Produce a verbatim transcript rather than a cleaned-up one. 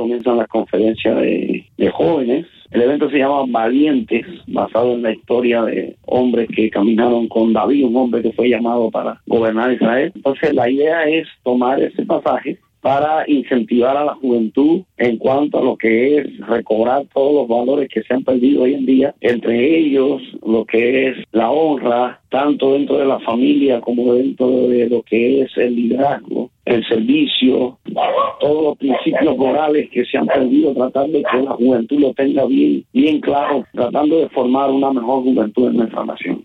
comienzan las conferencias de, de jóvenes. El evento se llama Valientes, basado en la historia de hombres que caminaron con David, un hombre que fue llamado para gobernar Israel. Entonces la idea es tomar ese pasaje para incentivar a la juventud en cuanto a lo que es recobrar todos los valores que se han perdido hoy en día, entre ellos lo que es la honra, tanto dentro de la familia como dentro de lo que es el liderazgo, el servicio, todos los principios morales que se han perdido, tratando de que la juventud lo tenga bien, bien claro, tratando de formar una mejor juventud en nuestra nación.